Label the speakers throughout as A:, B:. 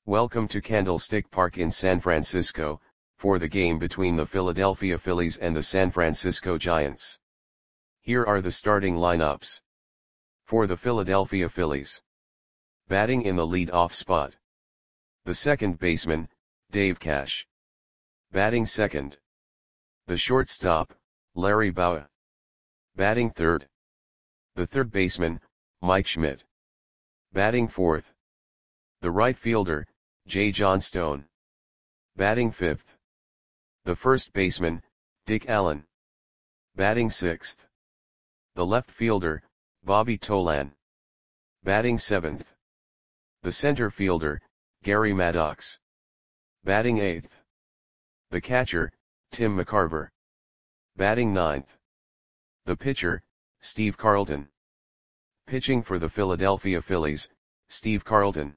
A: Welcome to Candlestick Park in San Francisco, for the game between the Philadelphia Phillies and the San Francisco Giants. Here are the starting lineups. For the Philadelphia Phillies. Batting in the lead-off spot. The second baseman, Dave Cash. Batting second. The shortstop, Larry Bowa. Batting third. The third baseman, Mike Schmidt. Batting fourth. The right fielder, Jay Johnstone. Batting fifth. The first baseman, Dick Allen. Batting sixth. The left fielder, Bobby Tolan. Batting seventh. The center fielder, Gary Maddox. Batting eighth. The catcher, Tim McCarver. Batting ninth. The pitcher, Steve Carlton. Pitching for the Philadelphia Phillies, Steve Carlton.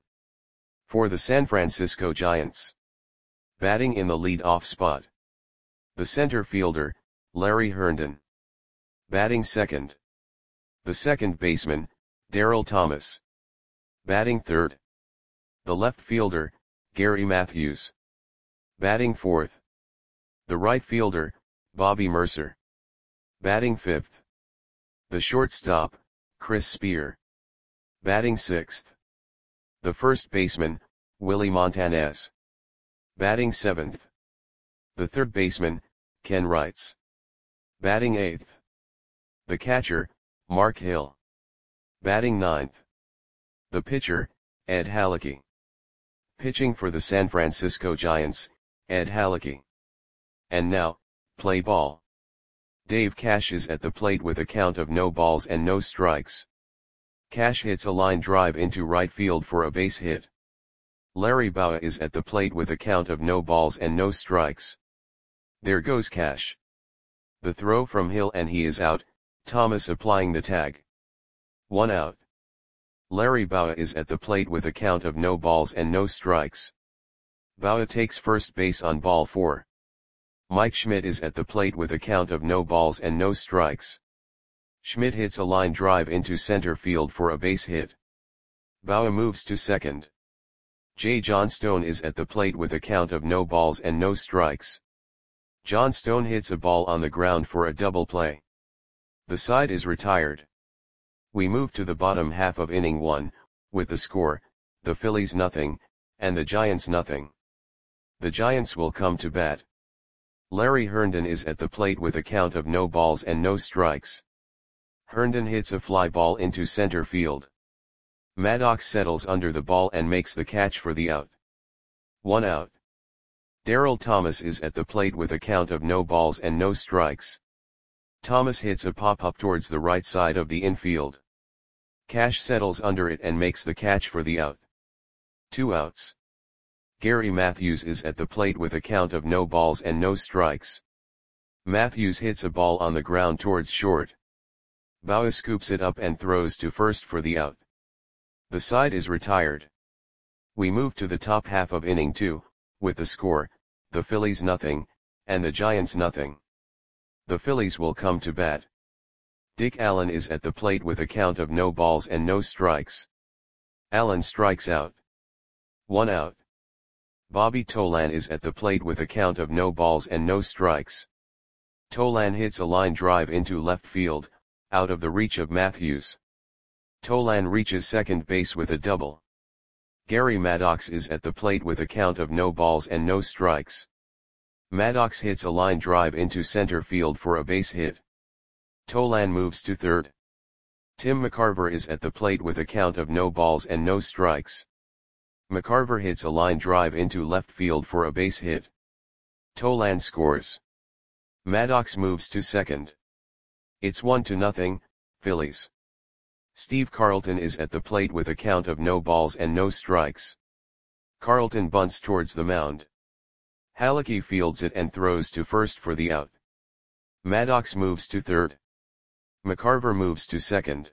A: For the San Francisco Giants. Batting in the lead-off spot. The center fielder, Larry Herndon. Batting second. The second baseman, Darrell Thomas. Batting third. The left fielder, Gary Matthews. Batting fourth. The right fielder, Bobby Mercer. Batting fifth. The shortstop, Chris Spear. Batting sixth. The first baseman, Willie Montanez. Batting seventh. The third baseman, Ken Wrights. Batting eighth. The catcher, Mark Hill. Batting ninth. The pitcher, Ed Halicki. Pitching for the San Francisco Giants, Ed Halicki. And now, play ball. Dave Cash is at the plate with a count of no balls and no strikes. Cash hits a line drive into right field for a base hit. Larry Bowa is at the plate with a count of no balls and no strikes. There goes Cash. The throw from Hill and he is out, Thomas applying the tag. 1 out. Larry Bowa is at the plate with a count of no balls and no strikes. Bowa takes first base on ball 4. Mike Schmidt is at the plate with a count of no balls and no strikes. Schmidt hits a line drive into center field for a base hit. Bowa moves to second. Jay Johnstone is at the plate with a count of no balls and no strikes. Johnstone hits a ball on the ground for a double play. The side is retired. We move to the bottom half of inning 1, with the score, the Phillies nothing, and the Giants nothing. The Giants will come to bat. Larry Herndon is at the plate with a count of no balls and no strikes. Herndon hits a fly ball into center field. Maddox settles under the ball and makes the catch for the out. 1 out. Darrell Thomas is at the plate with a count of no balls and no strikes. Thomas hits a pop-up towards the right side of the infield. Cash settles under it and makes the catch for the out. 2 outs. Gary Matthews is at the plate with a count of no balls and no strikes. Matthews hits a ball on the ground towards short. Bowa scoops it up and throws to first for the out. The side is retired. We move to the top half of inning 2, with the score, the Phillies nothing, and the Giants nothing. The Phillies will come to bat. Dick Allen is at the plate with a count of no balls and no strikes. Allen strikes out. 1 out. Bobby Tolan is at the plate with a count of no balls and no strikes. Tolan hits a line drive into left field, out of the reach of Matthews. Tolan reaches second base with a double. Gary Maddox is at the plate with a count of no balls and no strikes. Maddox hits a line drive into center field for a base hit. Tolan moves to third. Tim McCarver is at the plate with a count of no balls and no strikes. McCarver hits a line drive into left field for a base hit. Tolan scores. Maddox moves to second. It's 1-0, Phillies. Steve Carlton is at the plate with a count of no balls and no strikes. Carlton bunts towards the mound. Halicki fields it and throws to first for the out. Maddox moves to third. McCarver moves to second.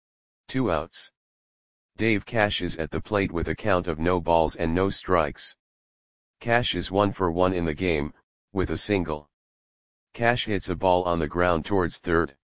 A: 2 outs. Dave Cash is at the plate with a count of no balls and no strikes. Cash is 1 for 1 in the game, with a single. Cash hits a ball on the ground towards third.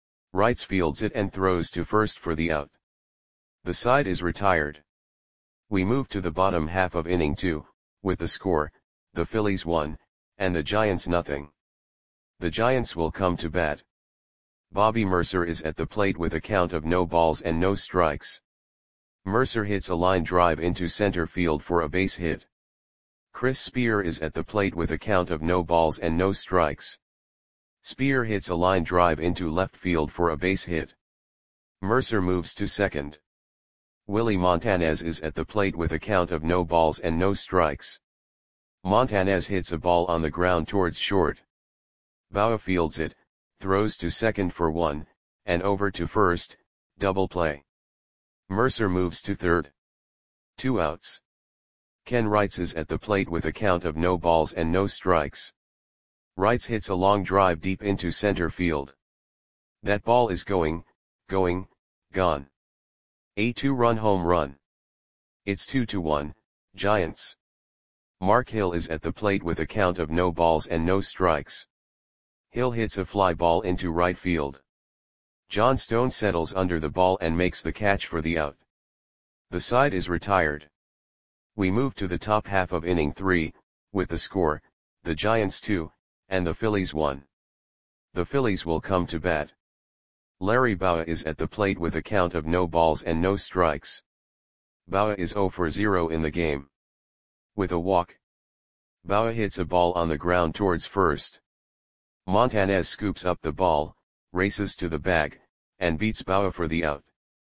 A: Wrights fields it and throws to first for the out. The side is retired. We move to the bottom half of inning 2, with the score, the Phillies 1, and the Giants nothing. The Giants will come to bat. Bobby Mercer is at the plate with a count of no balls and no strikes. Mercer hits a line drive into center field for a base hit. Chris Spear is at the plate with a count of no balls and no strikes. Spear hits a line drive into left field for a base hit. Mercer moves to second. Willie Montanez is at the plate with a count of no balls and no strikes. Montanez hits a ball on the ground towards short. Bauer fields it, throws to second for 1, and over to first, double play. Mercer moves to third. 2 outs. Ken Wrights is at the plate with a count of no balls and no strikes. Wrights hits a long drive deep into center field. That ball is gone. A 2-run home run. It's 2-1, Giants. Mark Hill is at the plate with a count of no balls and no strikes. Hill hits a fly ball into right field. John Stone settles under the ball and makes the catch for the out. The side is retired. We move to the top half of inning 3, with the score, the Giants 2, and the Phillies 1. The Phillies will come to bat. Larry Bowa is at the plate with a count of no balls and no strikes. Bowa is 0 for 0 in the game. With a walk, Bowa hits a ball on the ground towards first. Montanez scoops up the ball, races to the bag, and beats Bowa for the out.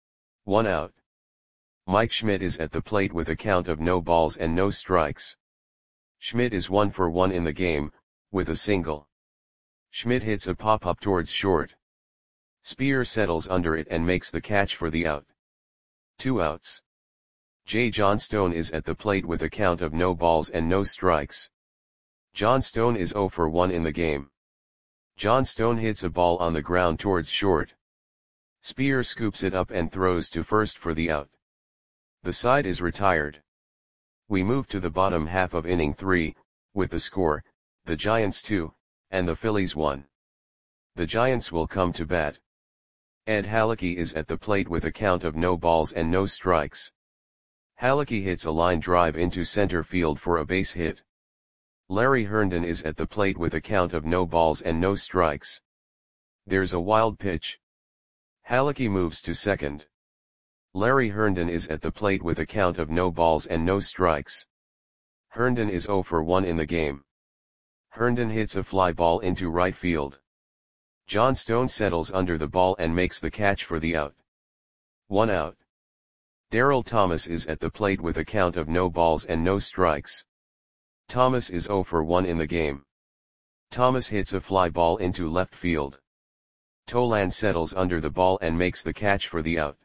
A: 1 out. Mike Schmidt is at the plate with a count of no balls and no strikes. Schmidt is 1 for 1 in the game, with a single. Schmidt hits a pop-up towards short. Spear settles under it and makes the catch for the out. 2 outs. J. John Stone is at the plate with a count of no balls and no strikes. John Stone is 0 for 1 in the game. John Stone hits a ball on the ground towards short. Spear scoops it up and throws to first for the out. The side is retired. We move to the bottom half of inning 3, with the score, the Giants 2, and the Phillies 1. The Giants will come to bat. Ed Halicki is at the plate with a count of no balls and no strikes. Halicki hits a line drive into center field for a base hit. Larry Herndon is at the plate with a count of no balls and no strikes. There's a wild pitch. Halicki moves to second. Larry Herndon is at the plate with a count of no balls and no strikes. Herndon is 0 for 1 in the game. Herndon hits a fly ball into right field. John Stone settles under the ball and makes the catch for the out. 1 out. Darryl Thomas is at the plate with a count of no balls and no strikes. Thomas is 0 for 1 in the game. Thomas hits a fly ball into left field. Tolan settles under the ball and makes the catch for the out.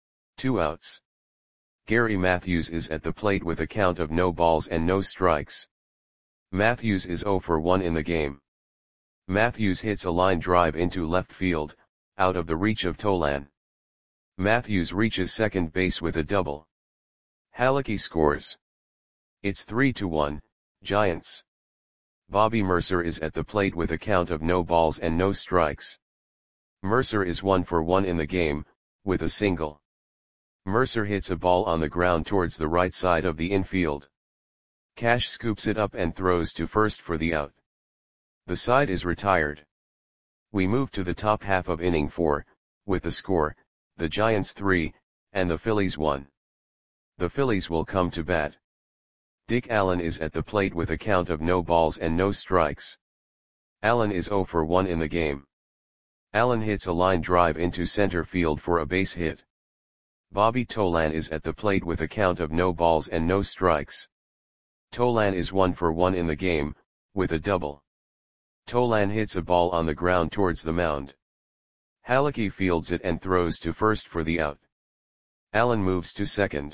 A: 2 outs. Gary Matthews is at the plate with a count of no balls and no strikes. Matthews is 0 for 1 in the game. Matthews hits a line drive into left field, out of the reach of Tolan. Matthews reaches second base with a double. Halicki scores. It's 3-1, Giants. Bobby Mercer is at the plate with a count of no balls and no strikes. Mercer is 1 for 1 in the game, with a single. Mercer hits a ball on the ground towards the right side of the infield. Cash scoops it up and throws to first for the out. The side is retired. We move to the top half of inning 4, with the score, the Giants 3, and the Phillies 1. The Phillies will come to bat. Dick Allen is at the plate with a count of no balls and no strikes. Allen is 0 for 1 in the game. Allen hits a line drive into center field for a base hit. Bobby Tolan is at the plate with a count of no balls and no strikes. Tolan is 1 for 1 in the game, with a double. Tolan hits a ball on the ground towards the mound. Halicki fields it and throws to first for the out. Allen moves to second.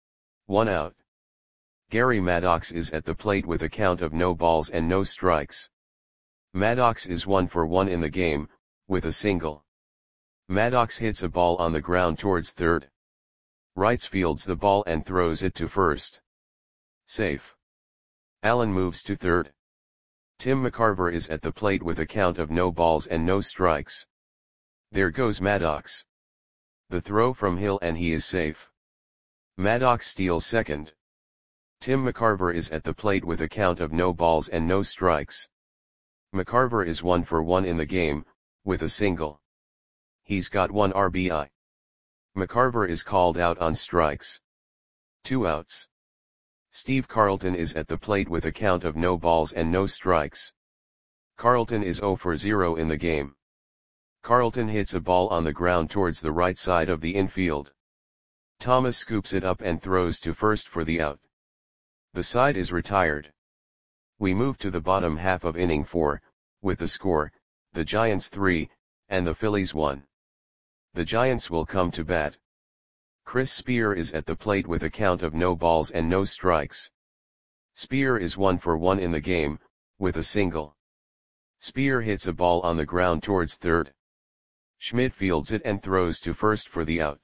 A: 1 out. Gary Maddox is at the plate with a count of no balls and no strikes. Maddox is 1 for 1 in the game, with a single. Maddox hits a ball on the ground towards third. Wrights fields the ball and throws it to first. Safe. Allen moves to third. Tim McCarver is at the plate with a count of no balls and no strikes. There goes Maddox. The throw from Hill and he is safe. Maddox steals second. Tim McCarver is at the plate with a count of no balls and no strikes. McCarver is 1 for 1 in the game, with a single. He's got 1 RBI. McCarver is called out on strikes. 2 outs. Steve Carlton is at the plate with a count of no balls and no strikes. Carlton is 0 for 0 in the game. Carlton hits a ball on the ground towards the right side of the infield. Thomas scoops it up and throws to first for the out. The side is retired. We move to the bottom half of inning 4, with the score, the Giants 3, and the Phillies 1. The Giants will come to bat. Chris Spear is at the plate with a count of no balls and no strikes. Spear is 1 for 1 in the game, with a single. Spear hits a ball on the ground towards third. Schmidt fields it and throws to first for the out.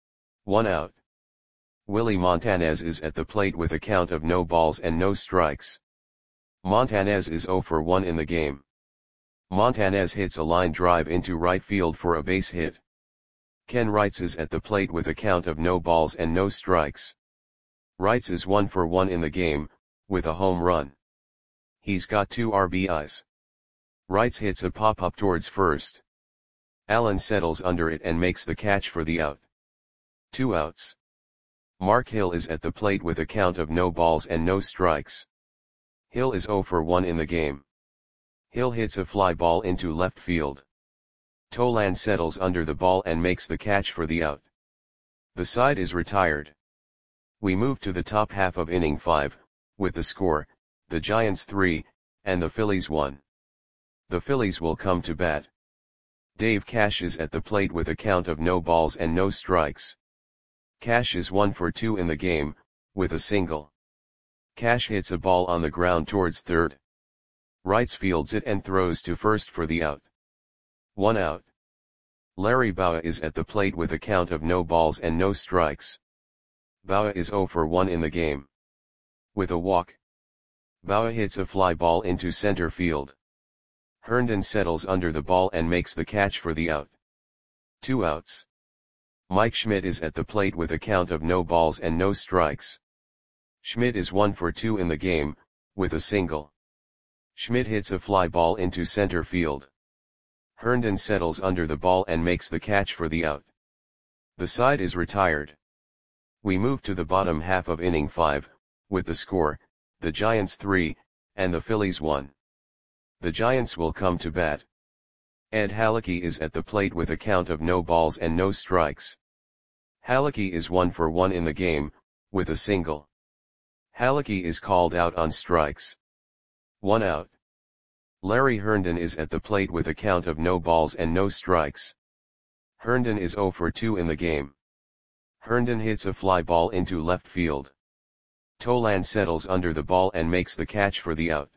A: 1 out. Willie Montanez is at the plate with a count of no balls and no strikes. Montanez is 0 for 1 in the game. Montanez hits a line drive into right field for a base hit. Ken Wrights is at the plate with a count of no balls and no strikes. Wrights is 1 for 1 in the game, with a home run. He's got 2 RBIs. Wrights hits a pop-up towards first. Allen settles under it and makes the catch for the out. 2 outs. Mark Hill is at the plate with a count of no balls and no strikes. Hill is 0 for 1 in the game. Hill hits a fly ball into left field. Tolan settles under the ball and makes the catch for the out. The side is retired. We move to the top half of inning 5, with the score, the Giants 3, and the Phillies 1. The Phillies will come to bat. Dave Cash is at the plate with a count of no balls and no strikes. Cash is 1 for 2 in the game, with a single. Cash hits a ball on the ground towards third. Wrights fields it and throws to first for the out. 1 out. Larry Bowa is at the plate with a count of no balls and no strikes. Bowa is 0 for 1 in the game. With a walk. Bowa hits a fly ball into center field. Herndon settles under the ball and makes the catch for the out. 2 outs. Mike Schmidt is at the plate with a count of no balls and no strikes. Schmidt is 1 for 2 in the game, with a single. Schmidt hits a fly ball into center field. Herndon settles under the ball and makes the catch for the out. The side is retired. We move to the bottom half of inning 5, with the score, the Giants 3, and the Phillies 1. The Giants will come to bat. Ed Halicki is at the plate with a count of no balls and no strikes. Halicki is 1 for 1 in the game, with a single. Halicki is called out on strikes. 1 out. Larry Herndon is at the plate with a count of no balls and no strikes. Herndon is 0 for 2 in the game. Herndon hits a fly ball into left field. Tolan settles under the ball and makes the catch for the out.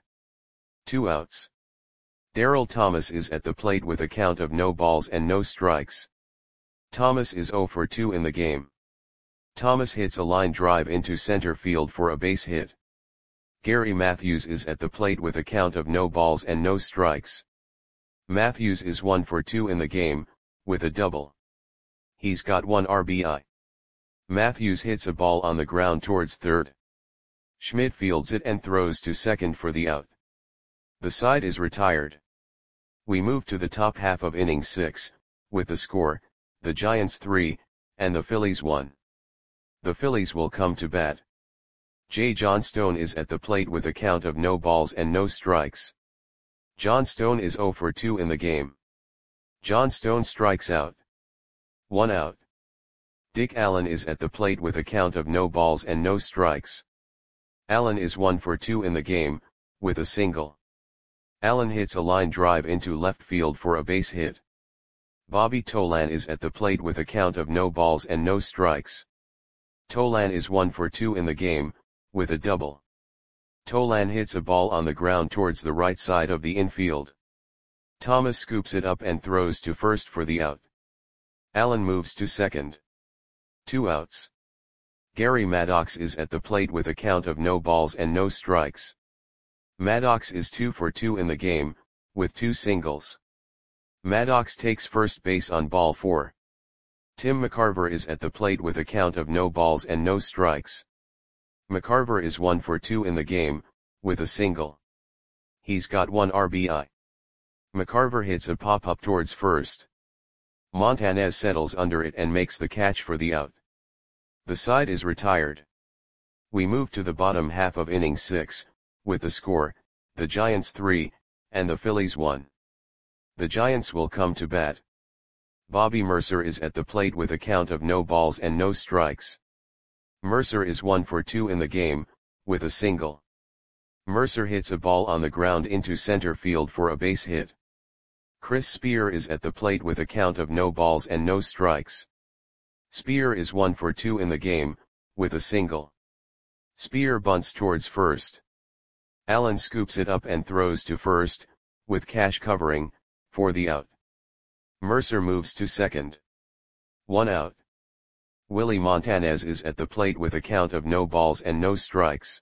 A: 2 outs. Darryl Thomas is at the plate with a count of no balls and no strikes. Thomas is 0 for 2 in the game. Thomas hits a line drive into center field for a base hit. Gary Matthews is at the plate with a count of no balls and no strikes. Matthews is 1 for 2 in the game, with a double. He's got 1 RBI. Matthews hits a ball on the ground towards third. Schmidt fields it and throws to second for the out. The side is retired. We move to the top half of inning 6, with the score, the Giants 3, and the Phillies 1. The Phillies will come to bat. Jay Johnstone is at the plate with a count of no balls and no strikes. Johnstone is 0 for 2 in the game. Johnstone strikes out. 1 out. Dick Allen is at the plate with a count of no balls and no strikes. Allen is 1 for 2 in the game, with a single. Allen hits a line drive into left field for a base hit. Bobby Tolan is at the plate with a count of no balls and no strikes. Tolan is 1 for 2 in the game, with a double. Tolan hits a ball on the ground towards the right side of the infield. Thomas scoops it up and throws to first for the out. Allen moves to second. 2 outs. Gary Maddox is at the plate with a count of no balls and no strikes. Maddox is 2 for 2 in the game, with 2 singles. Maddox takes first base on ball 4. Tim McCarver is at the plate with a count of no balls and no strikes. McCarver is 1 for 2 in the game, with a single. He's got 1 RBI. McCarver hits a pop-up towards first. Montanez settles under it and makes the catch for the out. The side is retired. We move to the bottom half of inning 6, with the score, the Giants 3, and the Phillies 1. The Giants will come to bat. Bobby Mercer is at the plate with a count of no balls and no strikes. Mercer is 1 for 2 in the game, with a single. Mercer hits a ball on the ground into center field for a base hit. Chris Spear is at the plate with a count of no balls and no strikes. Spear is 1 for 2 in the game, with a single. Spear bunts towards first. Allen scoops it up and throws to first, with Cash covering, for the out. Mercer moves to second. 1 out. Willie Montanez is at the plate with a count of no balls and no strikes.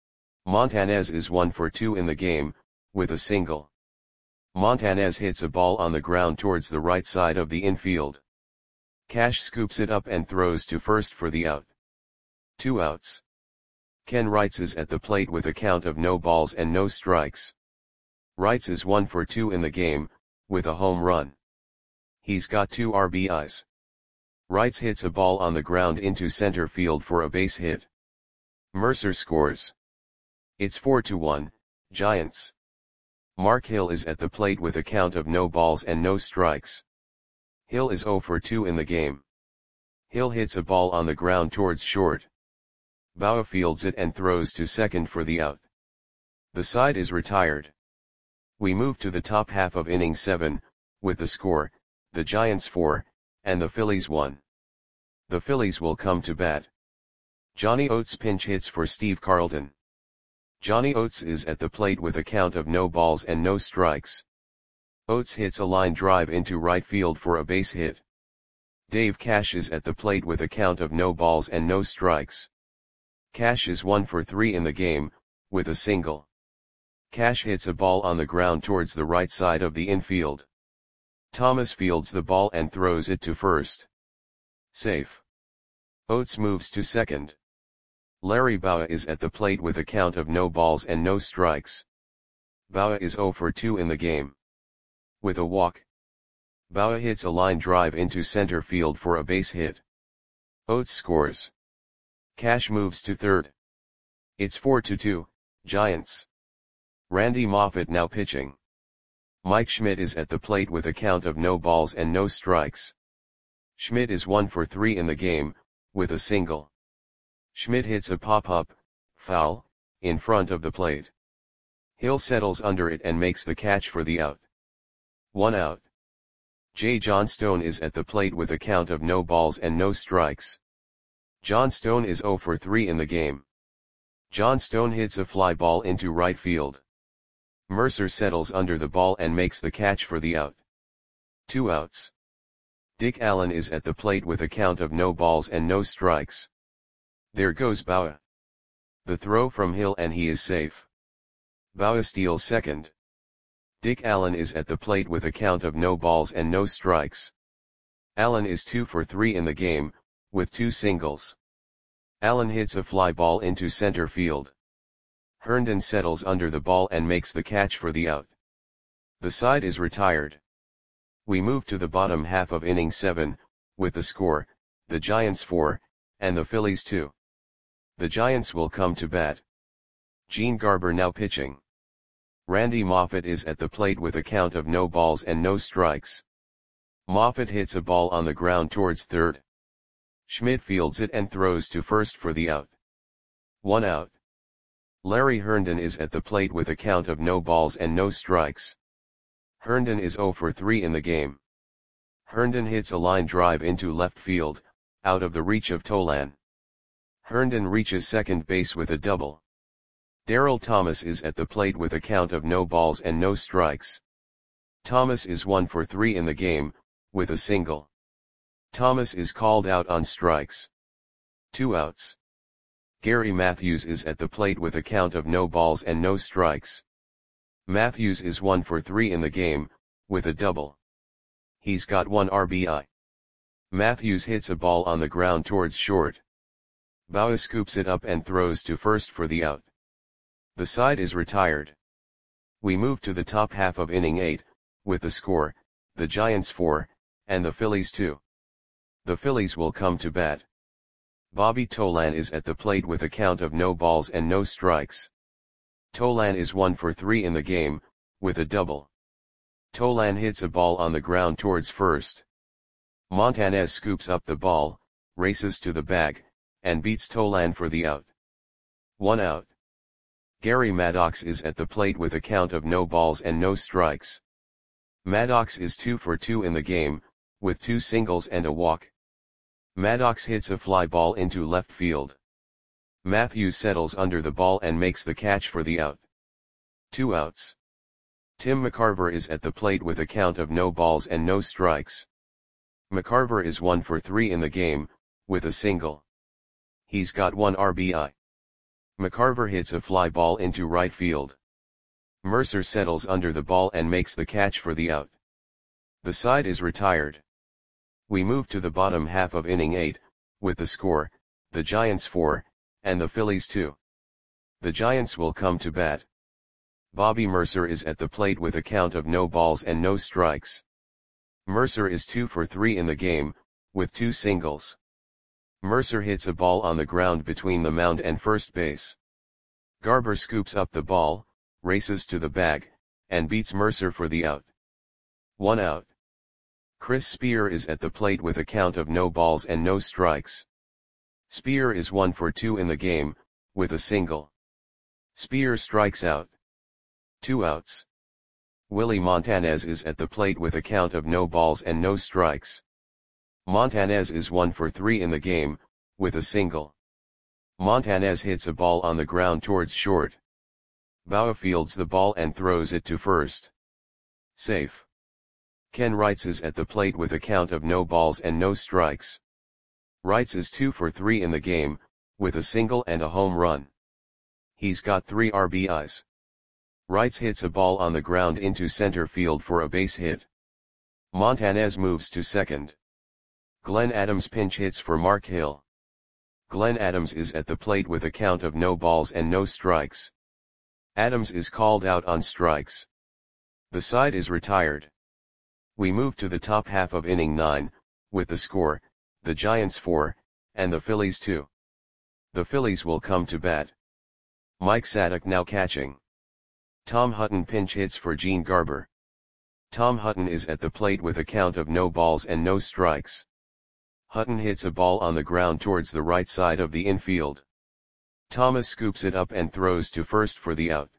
A: Montanez is 1 for 2 in the game, with a single. Montanez hits a ball on the ground towards the right side of the infield. Cash scoops it up and throws to first for the out. 2 outs. Ken Wrights is at the plate with a count of no balls and no strikes. Wrights is 1 for 2 in the game, with a home run. He's got 2 RBIs. Wrights hits a ball on the ground into center field for a base hit. Mercer scores. It's 4-1, Giants. Mark Hill is at the plate with a count of no balls and no strikes. Hill is 0 for 2 in the game. Hill hits a ball on the ground towards short. Bauer fields it and throws to second for the out. The side is retired. We move to the top half of inning 7, with the score, the Giants 4, and the Phillies 1. The Phillies will come to bat. Johnny Oates pinch hits for Steve Carlton. Johnny Oates is at the plate with a count of no balls and no strikes. Oates hits a line drive into right field for a base hit. Dave Cash is at the plate with a count of no balls and no strikes. Cash is 1 for 3 in the game, with a single. Cash hits a ball on the ground towards the right side of the infield. Thomas fields the ball and throws it to first. Safe. Oates moves to second. Larry Bauer is at the plate with a count of no balls and no strikes. Bauer is 0 for 2 in the game. With a walk. Bauer hits a line drive into center field for a base hit. Oates scores. Cash moves to third. It's 4-2, Giants. Randy Moffett now pitching. Mike Schmidt is at the plate with a count of no balls and no strikes. Schmidt is 1 for 3 in the game, with a single. Schmidt hits a pop-up, foul, in front of the plate. Hill settles under it and makes the catch for the out. 1 out. J. Johnstone is at the plate with a count of no balls and no strikes. Johnstone is 0 for 3 in the game. Johnstone hits a fly ball into right field. Mercer settles under the ball and makes the catch for the out. 2 outs. Dick Allen is at the plate with a count of no balls and no strikes. There goes Bauer. The throw from Hill and he is safe. Bauer steals second. Dick Allen is at the plate with a count of no balls and no strikes. Allen is 2 for 3 in the game, with 2 singles. Allen hits a fly ball into center field. Herndon settles under the ball and makes the catch for the out. The side is retired. We move to the bottom half of inning 7, with the score, the Giants 4, and the Phillies 2. The Giants will come to bat. Gene Garber now pitching. Randy Moffett is at the plate with a count of no balls and no strikes. Moffett hits a ball on the ground towards third. Schmidt fields it and throws to first for the out. 1 out. Larry Herndon is at the plate with a count of no balls and no strikes. Herndon is 0 for 3 in the game. Herndon hits a line drive into left field, out of the reach of Tolan. Herndon reaches second base with a double. Darryl Thomas is at the plate with a count of no balls and no strikes. Thomas is 1 for 3 in the game, with a single. Thomas is called out on strikes. 2 outs. Gary Matthews is at the plate with a count of no balls and no strikes. Matthews is 1 for 3 in the game, with a double. He's got 1 RBI. Matthews hits a ball on the ground towards short. Bauer scoops it up and throws to first for the out. The side is retired. We move to the top half of inning 8, with the score, the Giants 4, and the Phillies 2. The Phillies will come to bat. Bobby Tolan is at the plate with a count of no balls and no strikes. Tolan is 1 for 3 in the game, with a double. Tolan hits a ball on the ground towards first. Montanez scoops up the ball, races to the bag, and beats Tolan for the out. 1 out. Gary Maddox is at the plate with a count of no balls and no strikes. Maddox is 2 for 2 in the game, with 2 singles and a walk. Maddox hits a fly ball into left field. Matthews settles under the ball and makes the catch for the out. 2 outs. Tim McCarver is at the plate with a count of no balls and no strikes. McCarver is 1 for 3 in the game, with a single. He's got 1 RBI. McCarver hits a fly ball into right field. Mercer settles under the ball and makes the catch for the out. The side is retired. We move to the bottom half of inning 8, with the score, the Giants 4, and the Phillies 2. The Giants will come to bat. Bobby Mercer is at the plate with a count of no balls and no strikes. Mercer is 2 for 3 in the game, with 2 singles. Mercer hits a ball on the ground between the mound and first base. Garber scoops up the ball, races to the bag, and beats Mercer for the out. 1 out. Chris Spear is at the plate with a count of no balls and no strikes. Spear is 1 for 2 in the game, with a single. Spear strikes out. 2 outs. Willie Montanez is at the plate with a count of no balls and no strikes. Montanez is 1 for 3 in the game, with a single. Montanez hits a ball on the ground towards short. Bauer fields the ball and throws it to first. Safe. Ken Wrights is at the plate with a count of no balls and no strikes. Wrights is 2 for 3 in the game, with a single and a home run. He's got 3 RBIs. Wrights hits a ball on the ground into center field for a base hit. Montanez moves to second. Glenn Adams pinch hits for Mark Hill. Glenn Adams is at the plate with a count of no balls and no strikes. Adams is called out on strikes. The side is retired. We move to the top half of inning 9, with the score, the Giants 4, and the Phillies 2. The Phillies will come to bat. Mike Sadek now catching. Tom Hutton pinch hits for Gene Garber. Tom Hutton is at the plate with a count of no balls and no strikes. Hutton hits a ball on the ground towards the right side of the infield. Thomas scoops it up and throws to first for the out.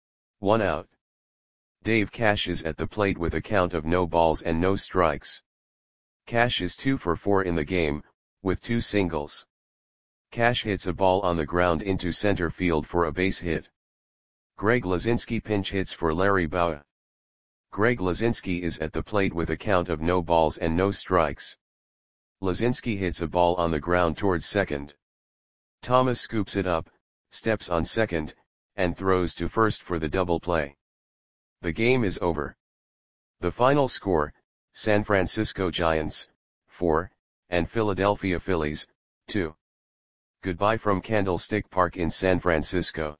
A: 1 out. Dave Cash is at the plate with a count of no balls and no strikes. Cash is 2 for 4 in the game, with 2 singles. Cash hits a ball on the ground into center field for a base hit. Greg Lazinski pinch hits for Larry Bauer. Greg Lazinski is at the plate with a count of no balls and no strikes. Lazinski hits a ball on the ground towards second. Thomas scoops it up, steps on second, and throws to first for the double play. The game is over. The final score, San Francisco Giants, 4, and Philadelphia Phillies, 2. Goodbye from Candlestick Park in San Francisco.